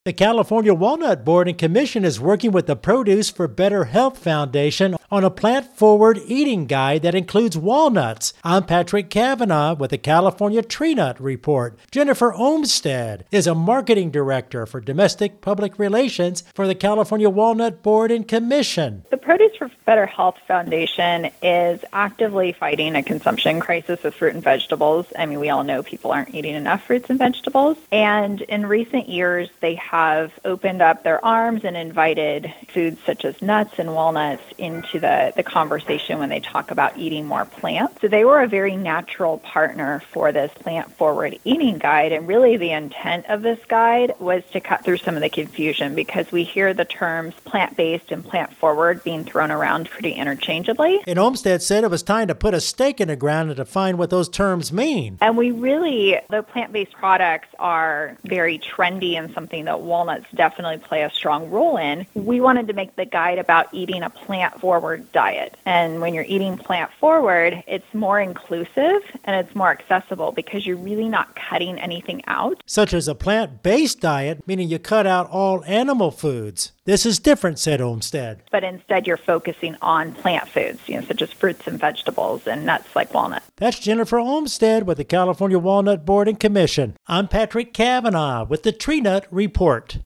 The California Walnut Board and Commission is working with the Produce for Better Health Foundation on a plant-forward eating guide that includes walnuts. I'm Patrick Cavanaugh with the California Tree Nut Report. Jennifer Olmstead is a marketing director for domestic public relations for the California Walnut Board and Commission. The Produce for Better Health Foundation is actively fighting a consumption crisis of fruit and vegetables. I mean, we all know people aren't eating enough fruits and vegetables. And in recent years, they have opened up their arms and invited foods such as nuts and walnuts into the conversation when they talk about eating more plants. So they were a very natural partner for this plant-forward eating guide. And really the intent of this guide was to cut through some of the confusion because we hear the terms plant-based and plant-forward being thrown around pretty interchangeably. And Olmstead said it was time to put a stake in the ground and define what those terms mean. And though plant-based products are very trendy and something that walnuts definitely play a strong role in, we wanted to make the guide about eating a plant-forward diet. And when you're eating plant-forward, it's more inclusive and it's more accessible because you're really not cutting anything out. Such as a plant-based diet, meaning you cut out all animal foods. This is different, said Olmstead. But instead you're focusing on plant foods, such as fruits and vegetables and nuts like walnuts. That's Jennifer Olmstead with the California Walnut Board and Commission. I'm Patrick Cavanaugh with the Tree Nut Report.